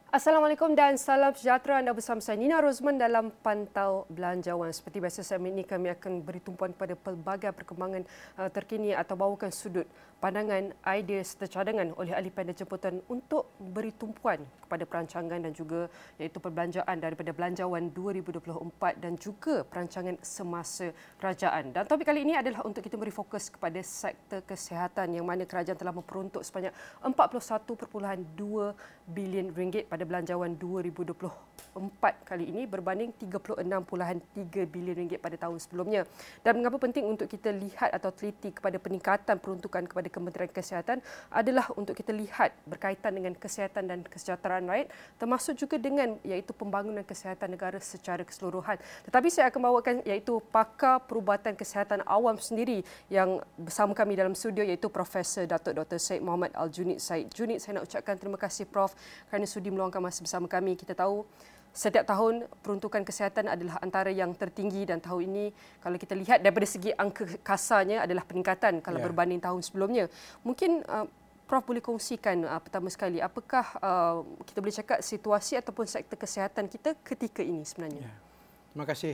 Assalamualaikum dan salam sejahtera. Anda bersama saya Nina Rozman dalam Pantau Belanjawan. Seperti biasa segmen ini kami akan beri tumpuan kepada pelbagai perkembangan terkini atau bawakan sudut pandangan, idea serta cadangan oleh ahli panel jemputan untuk beri tumpuan kepada perancangan dan juga iaitu perbelanjaan daripada Belanjawan 2024 dan juga perancangan semasa kerajaan. Dan topik kali ini adalah untuk kita beri fokus kepada sektor kesihatan yang mana kerajaan telah memperuntuk sebanyak 41.2 bilion ringgit pada Belanjawan 2024 kali ini berbanding 36.3 bilion ringgit pada tahun sebelumnya. Dan mengapa penting untuk kita lihat atau teliti kepada peningkatan peruntukan kepada Kementerian Kesihatan adalah untuk kita lihat berkaitan dengan kesihatan dan kesejahteraan rakyat, termasuk juga dengan iaitu pembangunan kesihatan negara secara keseluruhan. Tetapi saya akan bawakan iaitu pakar perubatan kesihatan awam sendiri yang bersama kami dalam studio iaitu Profesor Datuk Dr. Syed Muhammad Al-Junid Syed. Junid, saya nak ucapkan terima kasih Prof kerana sudi meluangkan masa bersama kami. Kita tahu setiap tahun peruntukan kesihatan adalah antara yang tertinggi dan tahun ini kalau kita lihat daripada segi angka kasarnya adalah peningkatan kalau berbanding tahun sebelumnya. Mungkin Prof boleh kongsikan pertama sekali apakah kita boleh cakap situasi ataupun sektor kesihatan kita ketika ini sebenarnya. Terima kasih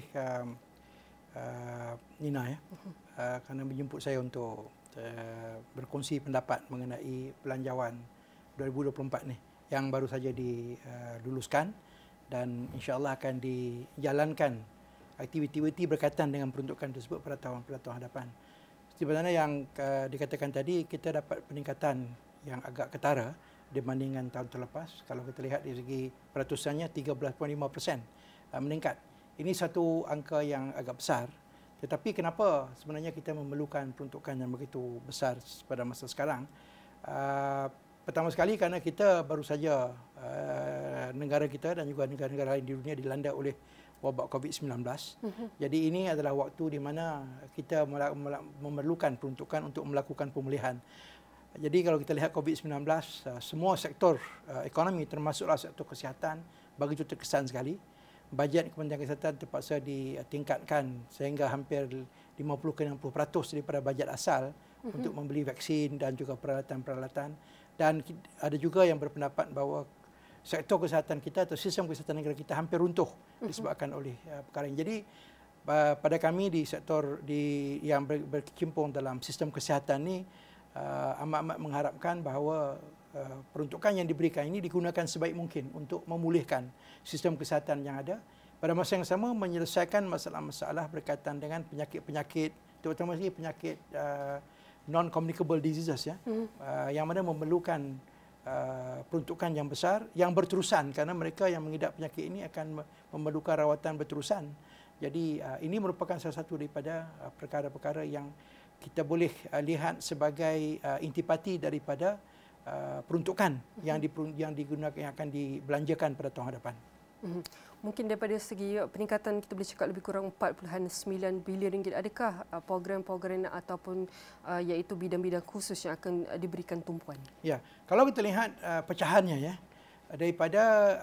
Nina kerana menjemput saya untuk berkongsi pendapat mengenai Belanjawan 2024 ni yang baru saja diluluskan dan insya-Allah akan dijalankan aktiviti-aktiviti berkaitan dengan peruntukan tersebut pada tahun hadapan. Seperti mana yang dikatakan tadi, kita dapat peningkatan yang agak ketara dibandingkan tahun terlepas. Kalau kita lihat dari segi peratusannya 13.5% meningkat. Ini satu angka yang agak besar. Tetapi kenapa sebenarnya kita memerlukan peruntukan yang begitu besar pada masa sekarang? Pertama sekali kerana kita baru saja negara kita dan juga negara-negara lain di dunia dilanda oleh wabak COVID-19. Jadi ini adalah waktu di mana kita memerlukan peruntukan untuk melakukan pemulihan. Jadi kalau kita lihat COVID-19, semua sektor ekonomi termasuklah sektor kesihatan begitu terkesan sekali. Bajet Kementerian Kesihatan terpaksa ditingkatkan sehingga hampir 50-60% daripada bajet asal untuk membeli vaksin dan juga peralatan-peralatan. Dan ada juga yang berpendapat bahawa sektor kesihatan kita atau sistem kesihatan negara kita hampir runtuh disebabkan oleh perkara ini. Jadi pada kami di sektor yang berkecimpung dalam sistem kesihatan ini amat-amat mengharapkan bahawa peruntukan yang diberikan ini digunakan sebaik mungkin untuk memulihkan sistem kesihatan yang ada. Pada masa yang sama menyelesaikan masalah-masalah berkaitan dengan penyakit-penyakit, terutama sekali penyakit non-communicable diseases yang mana memerlukan peruntukan yang besar yang berterusan kerana mereka yang mengidap penyakit ini akan memerlukan rawatan berterusan. Jadi ini merupakan salah satu daripada perkara-perkara yang kita boleh lihat sebagai intipati daripada peruntukan yang digunakan yang akan dibelanjakan pada tahun hadapan. Mungkin daripada segi peningkatan kita boleh cakap lebih kurang 4.9 bilion ringgit. Adakah program-program ataupun iaitu bidang-bidang khusus yang akan diberikan tumpuan? Ya, kalau kita lihat pecahannya daripada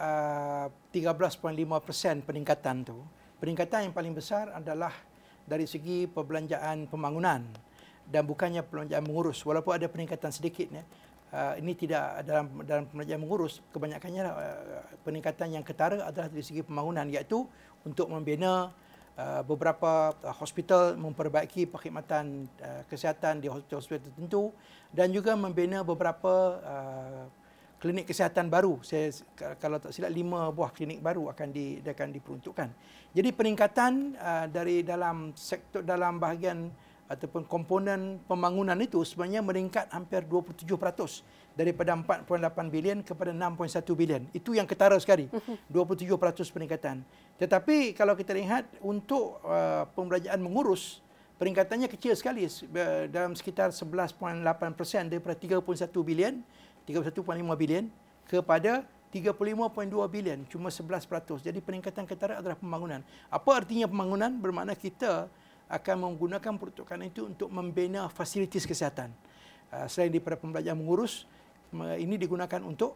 13.5% peningkatan tu, peningkatan yang paling besar adalah dari segi perbelanjaan pembangunan dan bukannya perbelanjaan mengurus. Walaupun ada peningkatan sedikit ini tidak dalam perbelanjaan mengurus, kebanyakannya peningkatan yang ketara adalah dari segi pembangunan, iaitu untuk membina beberapa hospital, memperbaiki perkhidmatan kesihatan di hospital tertentu dan juga membina beberapa klinik kesihatan baru. Kalau tak silap 5 buah klinik baru akan diperuntukkan. Jadi peningkatan dari dalam sektor, dalam bahagian ataupun komponen pembangunan itu sebenarnya meningkat hampir 27% daripada 4.8 bilion kepada 6.1 bilion. Itu yang ketara sekali, 27% peningkatan. Tetapi kalau kita lihat untuk pembelanjaan mengurus, peningkatannya kecil sekali dalam sekitar 11.8% daripada 31.5 bilion kepada 35.2 bilion, cuma 11%. Jadi peningkatan ketara adalah pembangunan. Apa artinya pembangunan? Bermakna kita akan menggunakan peruntukan itu untuk membina fasilitas kesihatan. Selain daripada pembelanjaan mengurus, ini digunakan untuk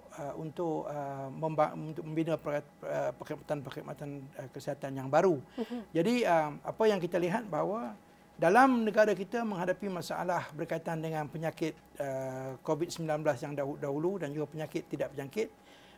membina perkhidmatan kesihatan yang baru. Jadi apa yang kita lihat bahawa dalam negara kita menghadapi masalah berkaitan dengan penyakit COVID-19 yang dahulu dan juga penyakit tidak berjangkit,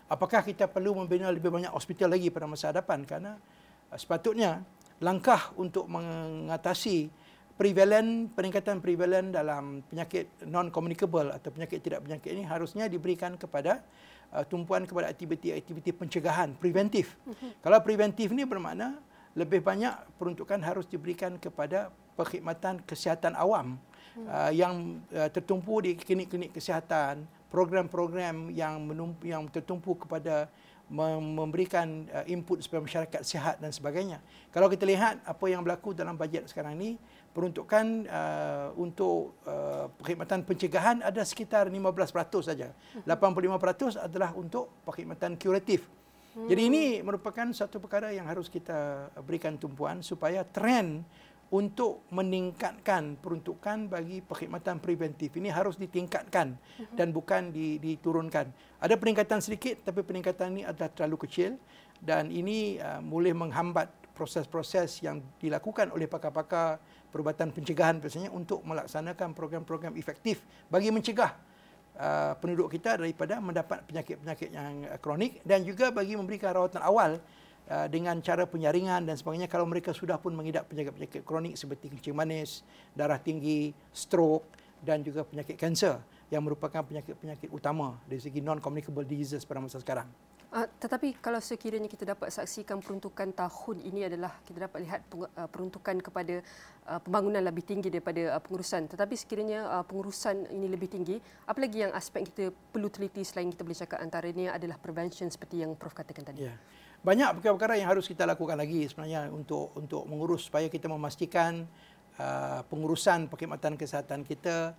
apakah kita perlu membina lebih banyak hospital lagi pada masa hadapan, kerana sepatutnya langkah untuk mengatasi peningkatan prevalen dalam penyakit non-communicable atau penyakit tidak penyakit ini harusnya diberikan kepada tumpuan kepada aktiviti-aktiviti pencegahan, preventif. Kalau preventif ni bermakna lebih banyak peruntukan harus diberikan kepada perkhidmatan kesihatan awam yang tertumpu di klinik-klinik kesihatan, program-program yang tertumpu kepada memberikan input supaya masyarakat sihat dan sebagainya. Kalau kita lihat apa yang berlaku dalam bajet sekarang ini, peruntukan untuk perkhidmatan pencegahan ada sekitar 15% saja. 85% adalah untuk perkhidmatan kuratif. Jadi ini merupakan satu perkara yang harus kita berikan tumpuan supaya trend untuk meningkatkan peruntukan bagi perkhidmatan preventif ini harus ditingkatkan dan bukan diturunkan. Ada peningkatan sedikit, tapi peningkatan ini adalah terlalu kecil dan ini boleh menghambat proses-proses yang dilakukan oleh pakar-pakar perubatan pencegahan biasanya untuk melaksanakan program-program efektif bagi mencegah penduduk kita daripada mendapat penyakit-penyakit yang kronik dan juga bagi memberikan rawatan awal dengan cara penyaringan dan sebagainya kalau mereka sudah pun mengidap penyakit-penyakit kronik seperti kencing manis, darah tinggi, stroke dan juga penyakit kanser yang merupakan penyakit-penyakit utama dari segi non-communicable diseases pada masa sekarang. Tetapi kalau sekiranya kita dapat saksikan peruntukan tahun ini adalah kita dapat lihat peruntukan kepada pembangunan lebih tinggi daripada pengurusan. Tetapi sekiranya pengurusan ini lebih tinggi, apa lagi yang aspek kita perlu teliti selain kita boleh cakap antaranya adalah prevention seperti yang Prof katakan tadi? Yeah. Banyak perkara-perkara yang harus kita lakukan lagi sebenarnya untuk mengurus supaya kita memastikan pengurusan perkhidmatan kesihatan kita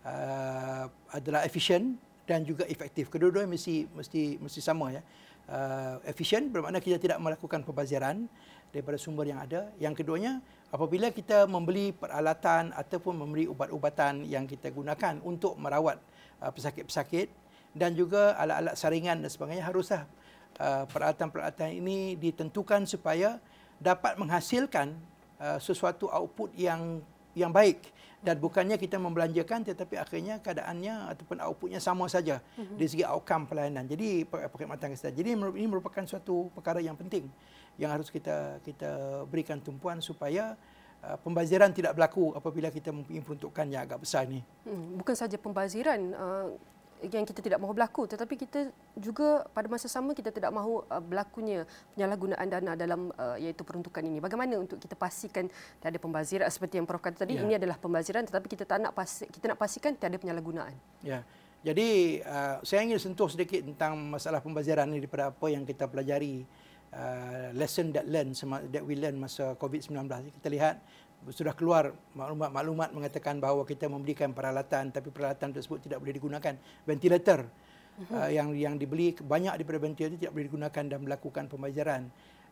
adalah efisien dan juga efektif. Kedua-duanya mesti sama ya. Efisien bermakna kita tidak melakukan pembaziran daripada sumber yang ada. Yang keduanya, apabila kita membeli peralatan ataupun membeli ubat-ubatan yang kita gunakan untuk merawat pesakit-pesakit dan juga alat-alat saringan dan sebagainya, haruslah peralatan-peralatan ini ditentukan supaya dapat menghasilkan sesuatu output yang baik dan bukannya kita membelanjakan tetapi akhirnya keadaannya ataupun outputnya sama saja dari segi outcome pelayanan. Jadi perkhidmatan kesihatan. Jadi ini merupakan suatu perkara yang penting yang harus kita berikan tumpuan supaya pembaziran tidak berlaku apabila kita mempunyai peruntukan yang agak besar ini. Bukan saja pembaziran yang kita tidak mahu berlaku, tetapi kita juga pada masa sama kita tidak mahu berlakunya penyalahgunaan dana dalam iaitu peruntukan ini. Bagaimana untuk kita pastikan tiada pembaziran seperti yang Prof kata tadi, ini adalah pembaziran tetapi kita nak pastikan tiada penyalahgunaan. Ya. Jadi saya ingin sentuh sedikit tentang masalah pembaziran ini daripada apa yang kita pelajari lesson that we learn masa COVID-19. Kita lihat sudah keluar maklumat mengatakan bahawa kita memberikan peralatan tapi peralatan tersebut tidak boleh digunakan. Ventilator yang dibeli banyak daripada ventilator tidak boleh digunakan dan melakukan pembaziran.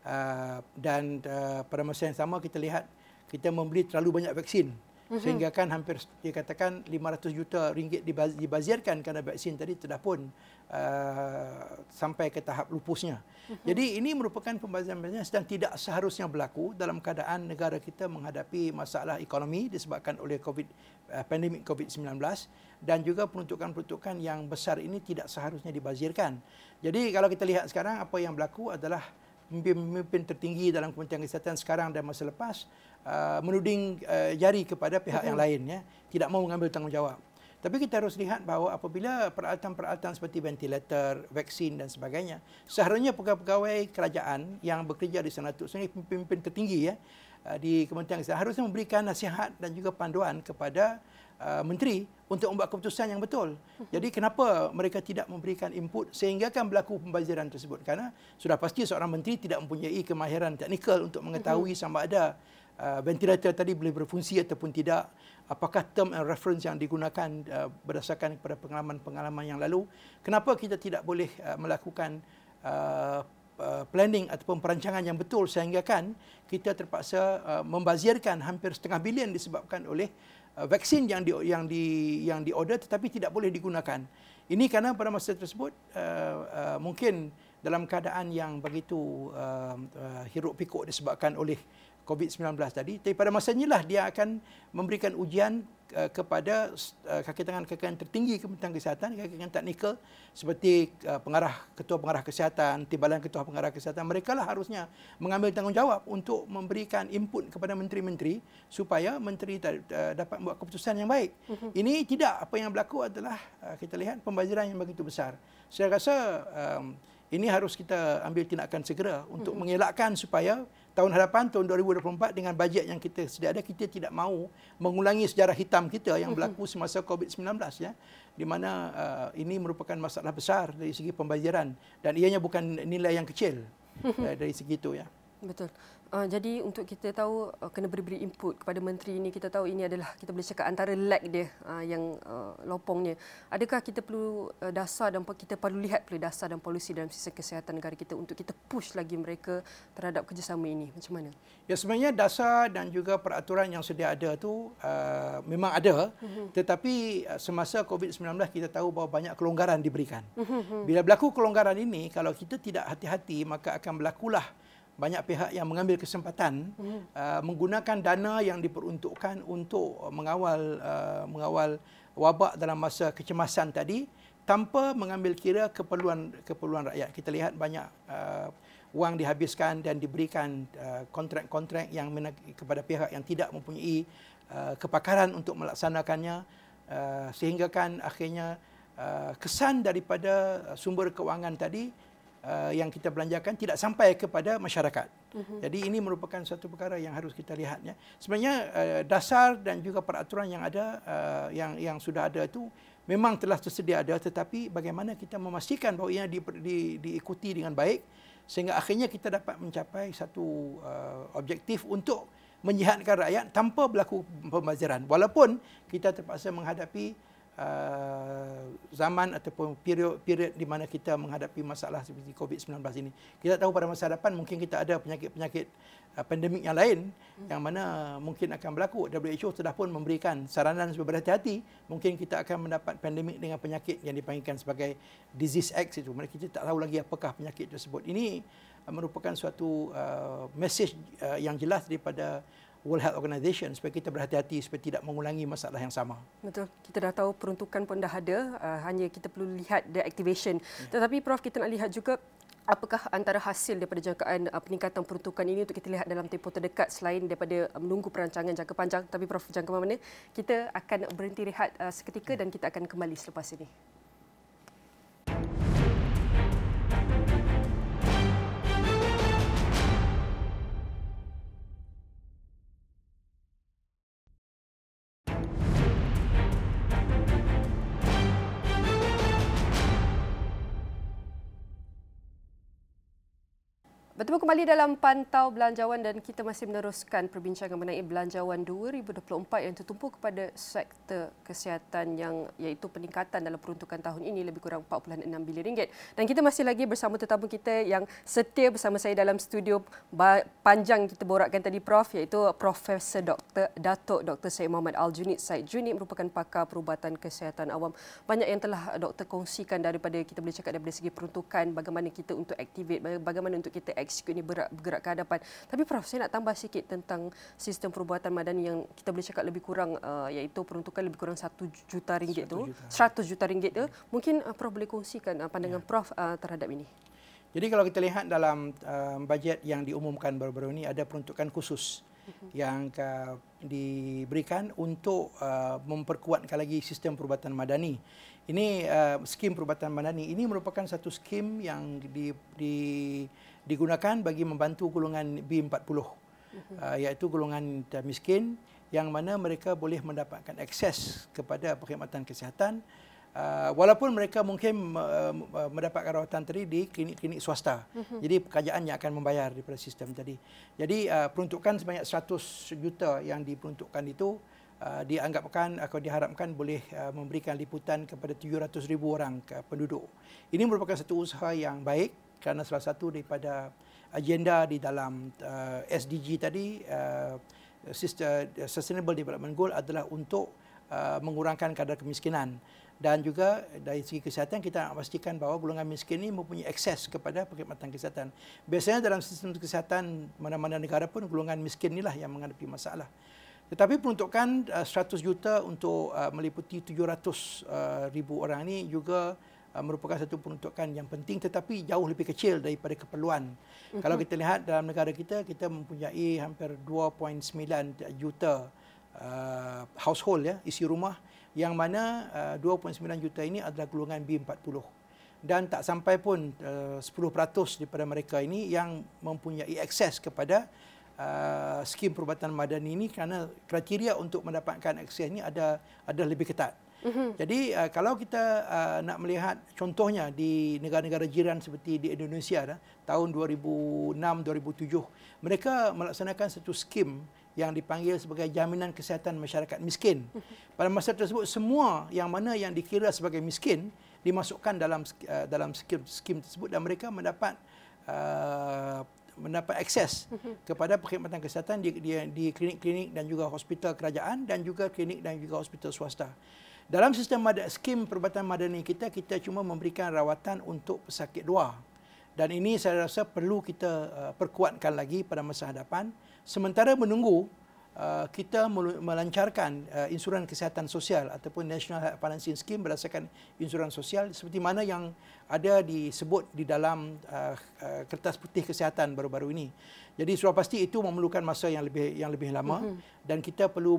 Dan pada masa yang sama kita lihat kita membeli terlalu banyak vaksin sehingga kan hampir dikatakan 500 juta ringgit dibazirkan kerana vaksin tadi sudah pun sampai ke tahap lupusnya. Jadi ini merupakan pembaziran dan tidak seharusnya berlaku dalam keadaan negara kita menghadapi masalah ekonomi disebabkan oleh pandemik COVID-19 dan juga peruntukan-peruntukan yang besar ini tidak seharusnya dibazirkan. Jadi kalau kita lihat sekarang apa yang berlaku adalah pemimpin tertinggi dalam Kementerian Kesihatan sekarang dan masa lepas menuding jari kepada pihak yang lain, ya, tidak mahu mengambil tanggungjawab. Tapi kita harus lihat bahawa apabila peralatan-peralatan seperti ventilator, vaksin dan sebagainya, seharusnya pegawai-pegawai kerajaan yang bekerja di sana itu, sebenarnya pemimpin tertinggi ya di Kementerian Kesihatan harusnya memberikan nasihat dan juga panduan kepada menteri untuk membuat keputusan yang betul. Jadi kenapa mereka tidak memberikan input sehingga kan berlaku pembaziran tersebut? Karena sudah pasti seorang menteri tidak mempunyai kemahiran teknikal untuk mengetahui sama ada ventilator tadi boleh berfungsi ataupun tidak, apakah term and reference yang digunakan berdasarkan kepada pengalaman-pengalaman yang lalu. Kenapa kita tidak boleh melakukan planning ataupun perancangan yang betul sehingga kan kita terpaksa membazirkan hampir setengah bilion disebabkan oleh vaksin yang diorder tetapi tidak boleh digunakan. Ini kerana pada masa tersebut mungkin dalam keadaan yang begitu hiruk pikuk disebabkan oleh COVID-19 tadi, tapi pada masanya lah dia akan memberikan ujian kepada kaki tangan tertinggi Kementerian Kesihatan, kaki tangan teknikal seperti ketua pengarah kesihatan, timbalan ketua pengarah kesihatan. Mereka lah harusnya mengambil tanggungjawab untuk memberikan input kepada menteri-menteri supaya menteri dapat membuat keputusan yang baik. Ini tidak, apa yang berlaku adalah kita lihat pembaziran yang begitu besar. Saya rasa ini harus kita ambil tindakan segera untuk mengelakkan supaya tahun hadapan, tahun 2024, dengan bajet yang kita sedia ada, kita tidak mahu mengulangi sejarah hitam kita yang berlaku semasa COVID-19, ya, di mana ini merupakan masalah besar dari segi pembayaran dan ianya bukan nilai yang kecil dari segi itu, ya. Betul. Jadi untuk kita tahu kena beri input kepada menteri ini, kita tahu ini adalah, kita boleh cakap, antara lag dia yang lopongnya. Adakah kita perlu dasar dan kita perlu lihat dasar dan polisi dalam sistem kesihatan negara kita untuk kita push lagi mereka terhadap kerjasama ini? Macam mana? Ya, sebenarnya dasar dan juga peraturan yang sedia ada tu memang ada, tetapi semasa COVID-19 kita tahu bahawa banyak kelonggaran diberikan. Bila berlaku kelonggaran ini, kalau kita tidak hati-hati, maka akan berlakulah banyak pihak yang mengambil kesempatan menggunakan dana yang diperuntukkan untuk mengawal wabak dalam masa kecemasan tadi tanpa mengambil kira keperluan rakyat. Kita lihat banyak wang dihabiskan dan diberikan kontrak-kontrak yang kepada pihak yang tidak mempunyai kepakaran untuk melaksanakannya, sehingga kan akhirnya kesan daripada sumber kewangan tadi yang kita belanjakan tidak sampai kepada masyarakat. Jadi ini merupakan satu perkara yang harus kita lihatnya. Sebenarnya dasar dan juga peraturan yang ada, yang sudah ada itu memang telah tersedia ada, tetapi bagaimana kita memastikan bahawa ia diikuti dengan baik sehingga akhirnya kita dapat mencapai satu objektif untuk menyihatkan rakyat tanpa berlaku pembaziran. Walaupun kita terpaksa menghadapi zaman ataupun period di mana kita menghadapi masalah seperti COVID-19 ini. Kita tahu pada masa depan mungkin kita ada penyakit-penyakit pandemik yang lain yang mana mungkin akan berlaku. WHO telah pun memberikan saranan supaya berhati-hati. Mungkin kita akan mendapat pandemik dengan penyakit yang dipanggilkan sebagai disease X itu. Kita tak tahu lagi apakah penyakit tersebut. Ini merupakan suatu message yang jelas daripada World Health Organization supaya kita berhati-hati supaya tidak mengulangi masalah yang sama. Betul. Kita dah tahu peruntukan pun dah ada, hanya kita perlu lihat the activation. Tetapi Prof, kita nak lihat juga apakah antara hasil daripada jangkaan peningkatan peruntukan ini untuk kita lihat dalam tempoh terdekat selain daripada menunggu perancangan jangka panjang. Tapi Prof, jangan ke mana-mana. Kita akan berhenti rehat seketika dan kita akan kembali selepas ini. Bertemu kembali dalam Pantau Belanjawan dan kita masih meneruskan perbincangan mengenai Belanjawan 2024 yang tertumpu kepada sektor kesihatan, yang iaitu peningkatan dalam peruntukan tahun ini lebih kurang 4.6 bilion ringgit. Dan kita masih lagi bersama tetamu kita yang setia bersama saya dalam studio panjang kita borakkan tadi Prof, iaitu Profesor Datuk Dr. Syed Muhammad Al-Junid. Syed Junid merupakan pakar perubatan kesihatan awam. Banyak yang telah doktor kongsikan daripada, kita boleh cakap daripada segi peruntukan, bagaimana kita untuk activate, bagaimana untuk kita execute ni bergerak ke hadapan. Tapi Prof, saya nak tambah sikit tentang sistem perubatan madani yang kita boleh cakap lebih kurang iaitu peruntukan lebih kurang 1 juta ringgit tu, 100 juta ringgit tu. Mungkin Prof boleh kongsikan pandangan Prof terhadap ini. Jadi kalau kita lihat dalam bajet yang diumumkan baru-baru ini, ada peruntukan khusus yang diberikan untuk memperkuatkan lagi sistem perubatan madani. Ini skim perubatan madani ini merupakan satu skim yang digunakan bagi membantu golongan B40, iaitu golongan miskin yang mana mereka boleh mendapatkan akses kepada perkhidmatan kesihatan walaupun mereka mungkin mendapatkan rawatan tadi di klinik-klinik swasta. Jadi kerajaan yang akan membayar daripada sistem tadi. Jadi peruntukan sebanyak 100 juta yang diperuntukkan itu dianggapkan atau diharapkan boleh memberikan liputan kepada 700,000 orang penduduk. Ini merupakan satu usaha yang baik kerana salah satu daripada agenda di dalam SDG tadi, Sustainable Development Goal, adalah untuk mengurangkan kadar kemiskinan. Dan juga dari segi kesihatan kita nak pastikan bahawa golongan miskin ini mempunyai akses kepada perkhidmatan kesihatan. Biasanya dalam sistem kesihatan mana-mana negara pun golongan miskin inilah yang menghadapi masalah. Tetapi peruntukan 100 juta untuk meliputi 700,000 orang ini juga merupakan satu peruntukan yang penting tetapi jauh lebih kecil daripada keperluan. Kalau kita lihat dalam negara kita, kita mempunyai hampir 2.9 juta household, ya, isi rumah, yang mana 2.9 juta ini adalah golongan B40. Dan tak sampai pun 10% daripada mereka ini yang mempunyai akses kepada skim perubatan madani ini, kerana kriteria untuk mendapatkan akses ini ada lebih ketat. Jadi kalau kita nak melihat contohnya di negara-negara jiran seperti di Indonesia, tahun 2006-2007, mereka melaksanakan satu skim yang dipanggil sebagai Jaminan Kesihatan Masyarakat Miskin. Pada masa tersebut, semua yang mana yang dikira sebagai miskin dimasukkan dalam skim tersebut, dan mereka mendapat akses kepada perkhidmatan kesihatan di klinik-klinik dan juga hospital kerajaan dan juga klinik dan juga hospital swasta. Dalam sistem skim perubatan madani kita cuma memberikan rawatan untuk pesakit luar. Dan ini saya rasa perlu kita perkuatkan lagi pada masa hadapan. Sementara menunggu kita melancarkan insuran kesihatan sosial ataupun National Health Financing Scheme berdasarkan insuran sosial seperti mana yang ada disebut di dalam kertas putih kesihatan baru-baru ini. Jadi sudah pasti itu memerlukan masa yang lebih lama, dan kita perlu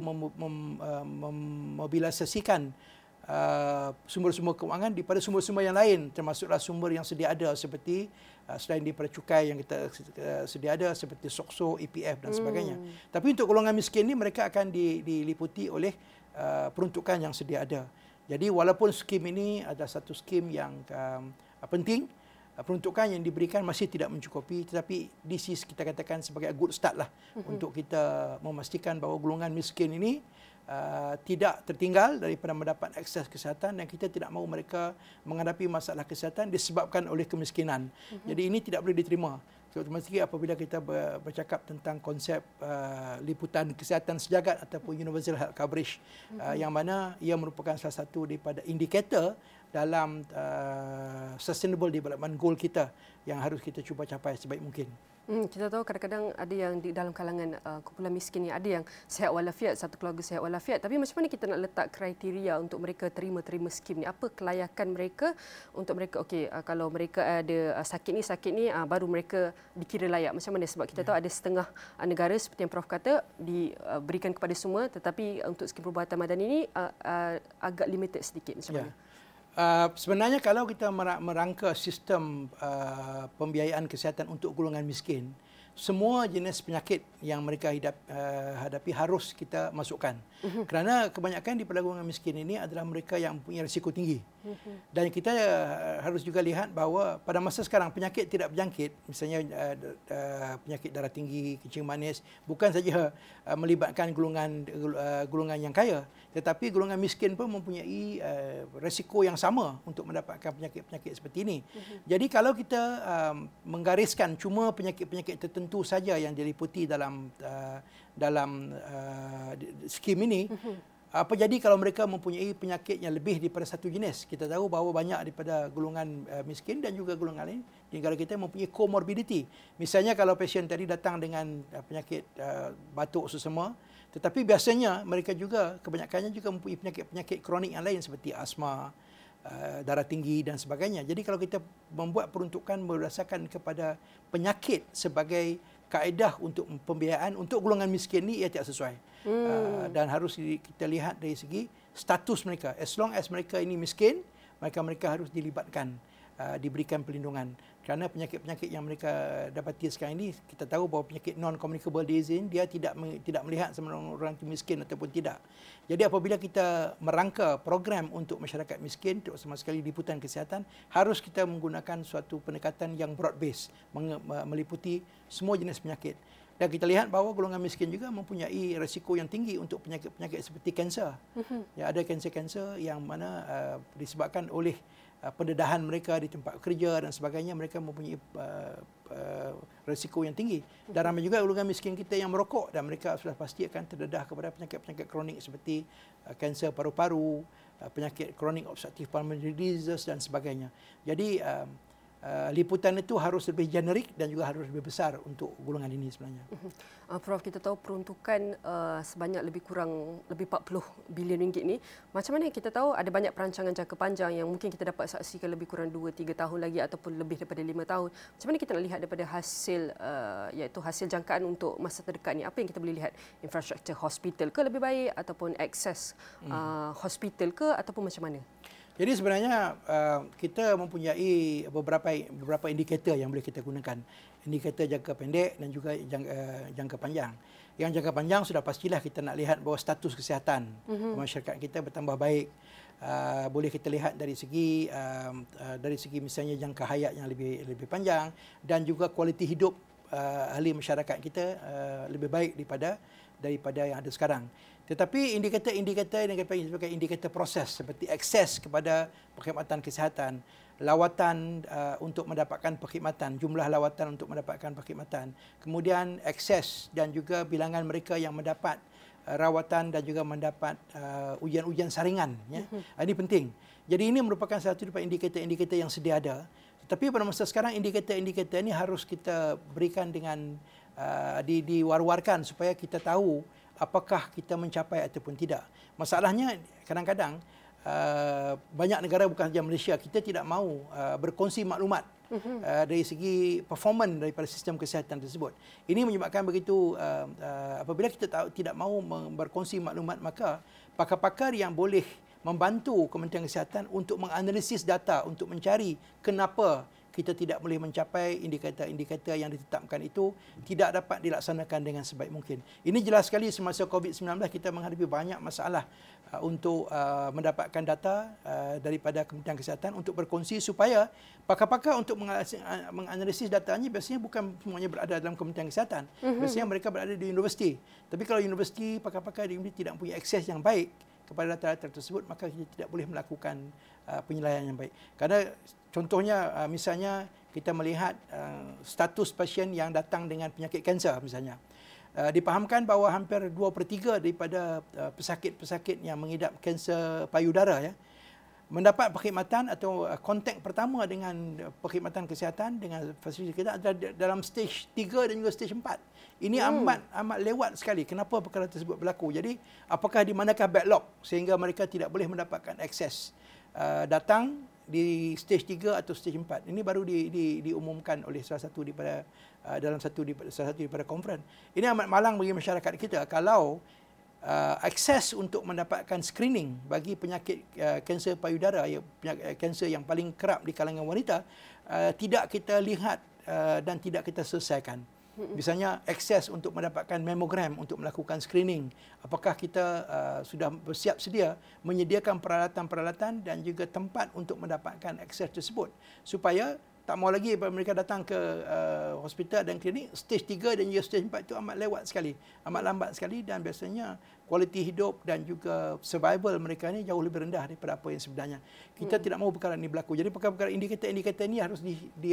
memobilisasikan sumber-sumber kewangan daripada sumber-sumber yang lain, termasuklah sumber yang sedia ada seperti selain daripada cukai yang kita sedia ada seperti SOKSO, EPF dan sebagainya. Tapi untuk golongan miskin ini mereka akan diliputi oleh peruntukan yang sedia ada. Jadi walaupun skim ini adalah satu skim yang penting, peruntukan yang diberikan masih tidak mencukupi, tetapi this is kita katakan sebagai a good start lah untuk kita memastikan bahawa golongan miskin ini tidak tertinggal daripada mendapat akses kesihatan, dan kita tidak mahu mereka menghadapi masalah kesihatan disebabkan oleh kemiskinan. Jadi ini tidak boleh diterima. Terutama sekali apabila kita bercakap tentang konsep liputan kesihatan sejagat ataupun universal health coverage, yang mana ia merupakan salah satu daripada indikator dalam sustainable development goal kita yang harus kita cuba capai sebaik mungkin. Kita tahu kadang-kadang ada yang di dalam kalangan kumpulan miskin ni ada yang sihat walafiat, satu keluarga sihat walafiat, tapi macam mana kita nak letak kriteria untuk mereka terima skim ni? Apa kelayakan mereka untuk mereka, okey, kalau mereka ada sakit ni baru mereka dikira layak. Macam mana? Sebab kita tahu ada setengah negara seperti yang Prof kata diberikan kepada semua, tetapi untuk skim perubatan madani ni agak limited sedikit. Macam mana? Sebenarnya kalau kita merangka sistem pembiayaan kesihatan untuk golongan miskin, semua jenis penyakit yang mereka hadapi harus kita masukkan. Kerana kebanyakan di golongan miskin ini adalah mereka yang punya risiko tinggi. Dan kita harus juga lihat bahawa pada masa sekarang penyakit tidak berjangkit, misalnya penyakit darah tinggi, kencing manis, bukan saja melibatkan golongan yang kaya, tetapi golongan miskin pun mempunyai risiko yang sama untuk mendapatkan penyakit-penyakit seperti ini. Jadi kalau kita menggariskan cuma penyakit-penyakit tertentu saja yang diliputi dalam skim ini, apa jadi kalau mereka mempunyai penyakit yang lebih daripada satu jenis? Kita tahu bahawa banyak daripada golongan miskin dan juga golongan lain di negara kita mempunyai comorbidity. Misalnya kalau pasien tadi datang dengan penyakit batuk sesama, tetapi biasanya mereka juga kebanyakannya juga mempunyai penyakit kronik yang lain seperti asma, darah tinggi dan sebagainya. Jadi kalau kita membuat peruntukan berdasarkan kepada penyakit sebagai kaedah untuk pembiayaan untuk golongan miskin ni, ia tidak sesuai. Dan harus kita lihat dari segi status mereka. As long as mereka ini miskin, mereka harus dilibatkan, diberikan perlindungan. Kerana penyakit-penyakit yang mereka dapati sekarang ini, kita tahu bahawa penyakit non-communicable disease dia tidak melihat sama orang itu miskin ataupun tidak. Jadi apabila kita merangka program untuk masyarakat miskin, terutama sekali liputan kesihatan, harus kita menggunakan suatu pendekatan yang broad base, meliputi semua jenis penyakit. Dan kita lihat bahawa golongan miskin juga mempunyai risiko yang tinggi untuk penyakit-penyakit seperti kanser. Ya, ada kanser-kanser yang mana disebabkan oleh pendedahan mereka di tempat kerja dan sebagainya, mereka mempunyai risiko yang tinggi. Dan ramai juga golongan miskin kita yang merokok, dan mereka sudah pasti akan terdedah kepada penyakit-penyakit kronik seperti kanser paru-paru, penyakit kronik obstructive pulmonary disease dan sebagainya. Jadi liputan itu harus lebih generik dan juga harus lebih besar untuk golongan ini sebenarnya. Prof, kita tahu peruntukan sebanyak lebih 40 bilion ringgit ni. Macam mana kita tahu ada banyak perancangan jangka panjang yang mungkin kita dapat saksikan lebih kurang 2-3 tahun lagi ataupun lebih daripada 5 tahun. Macam mana kita nak lihat daripada hasil iaitu hasil jangkaan untuk masa terdekat ni? Apa yang kita boleh lihat? Infrastruktur hospital ke lebih baik ataupun akses hospital ke ataupun macam mana? Jadi sebenarnya kita mempunyai beberapa indikator yang boleh kita gunakan. Indikator jangka pendek dan juga jangka panjang. Yang jangka panjang sudah pastilah kita nak lihat bahawa status kesihatan masyarakat kita bertambah baik. Boleh kita lihat dari segi misalnya jangka hayat yang lebih panjang dan juga kualiti hidup ahli masyarakat kita lebih baik daripada yang ada sekarang. Tetapi indikator proses seperti akses kepada perkhidmatan kesihatan, lawatan untuk mendapatkan perkhidmatan, jumlah lawatan untuk mendapatkan perkhidmatan, kemudian akses dan juga bilangan mereka yang mendapat rawatan dan juga mendapat ujian-ujian saringan. Ya. Ini penting. Jadi ini merupakan satu daripada indikator-indikator yang sedia ada. Tetapi pada masa sekarang indikator-indikator ini harus kita berikan dengan diwar-warkan supaya kita tahu apakah kita mencapai ataupun tidak. Masalahnya kadang-kadang banyak negara bukan sahaja Malaysia, kita tidak mahu berkongsi maklumat dari segi performan daripada sistem kesihatan tersebut. Ini menyebabkan begitu apabila kita tidak mahu berkongsi maklumat, maka pakar-pakar yang boleh membantu Kementerian Kesihatan untuk menganalisis data untuk mencari kenapa kita tidak boleh mencapai indikator-indikator yang ditetapkan itu tidak dapat dilaksanakan dengan sebaik mungkin. Ini jelas sekali semasa COVID-19 kita menghadapi banyak masalah untuk mendapatkan data daripada Kementerian Kesihatan untuk berkongsi supaya pakar-pakar untuk menganalisis datanya biasanya bukan semuanya berada dalam Kementerian Kesihatan. Biasanya mereka berada di universiti. Tapi kalau universiti, pakar-pakar di universiti tidak punya akses yang baik kepada data-data tersebut, maka kita tidak boleh melakukan penilaian yang baik. Karena contohnya misalnya kita melihat status pasien yang datang dengan penyakit kanser misalnya. Dipahamkan bahawa hampir 2/3 daripada pesakit-pesakit yang mengidap kanser payudara ya mendapat perkhidmatan atau kontak pertama dengan perkhidmatan kesihatan dengan fasiliti kita adalah dalam stage 3 dan juga stage 4. Ini amat lewat sekali. Kenapa perkara tersebut berlaku? Jadi apakah di manakah backlog sehingga mereka tidak boleh mendapatkan akses datang di stage 3 atau stage 4. Ini baru diumumkan oleh salah satu daripada dalam salah satu daripada konferens. Ini amat malang bagi masyarakat kita kalau akses untuk mendapatkan screening bagi penyakit kanser payudara, kanser yang paling kerap di kalangan wanita, tidak kita lihat dan tidak kita selesaikan. Misalnya akses untuk mendapatkan mamogram untuk melakukan screening. Apakah kita sudah bersiap sedia menyediakan peralatan-peralatan dan juga tempat untuk mendapatkan akses tersebut supaya tak mau lagi mereka datang ke hospital dan klinik stage 3 dan juga stage 4 itu amat lewat sekali, amat lambat sekali dan biasanya kualiti hidup dan juga survival mereka ni jauh lebih rendah daripada apa yang sebenarnya. Kita tidak mahu perkara ini berlaku. Jadi perkara-perkara indikator-indikator ini harus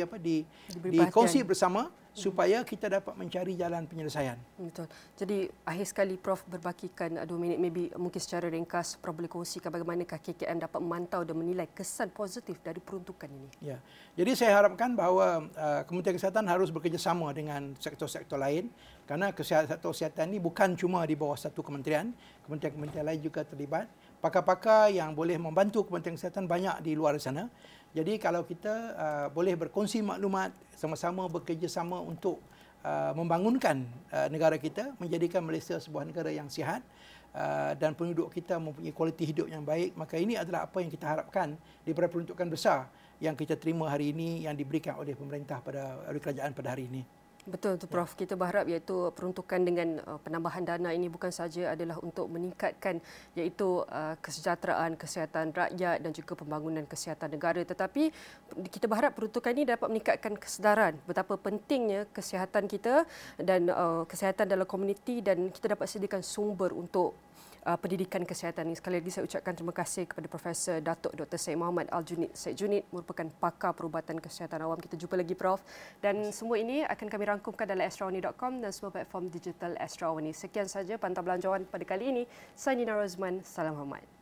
dikongsi bersama supaya kita dapat mencari jalan penyelesaian. Betul. Jadi akhir sekali Prof berbakikan 2 minit mungkin secara ringkas Prof boleh kongsikan bagaimanakah KKM dapat memantau dan menilai kesan positif dari peruntukan ini. Ya. Jadi saya harapkan bahawa Kementerian Kesihatan harus bekerjasama dengan sektor-sektor lain kerana sektor kesihatan ini bukan cuma di bawah satu kementerian, kementerian-kementerian lain juga terlibat. Pakar-pakar yang boleh membantu Kementerian Kesihatan banyak di luar sana. Jadi kalau kita boleh berkongsi maklumat, sama-sama bekerjasama untuk membangunkan negara kita, menjadikan Malaysia sebuah negara yang sihat dan penduduk kita mempunyai kualiti hidup yang baik, maka ini adalah apa yang kita harapkan daripada peruntukan besar yang kita terima hari ini yang diberikan oleh pemerintah oleh kerajaan pada hari ini. Betul tu Prof. Kita berharap iaitu peruntukan dengan penambahan dana ini bukan saja adalah untuk meningkatkan iaitu kesejahteraan kesihatan rakyat dan juga pembangunan kesihatan negara, tetapi kita berharap peruntukan ini dapat meningkatkan kesedaran betapa pentingnya kesihatan kita dan kesihatan dalam komuniti dan kita dapat sediakan sumber untuk pendidikan kesihatan ini. Sekali lagi saya ucapkan terima kasih kepada Profesor Datuk Dr. Syed Muhammad Al-Junid Syed Junid merupakan pakar perubatan kesihatan awam. Kita jumpa lagi Prof. Dan semua ini akan kami rangkumkan dalam astrawani.com dan semua platform digital Astrawani. Sekian saja Pantau Belanjawan pada kali ini. Saya Nina Rozman. Salam hormat.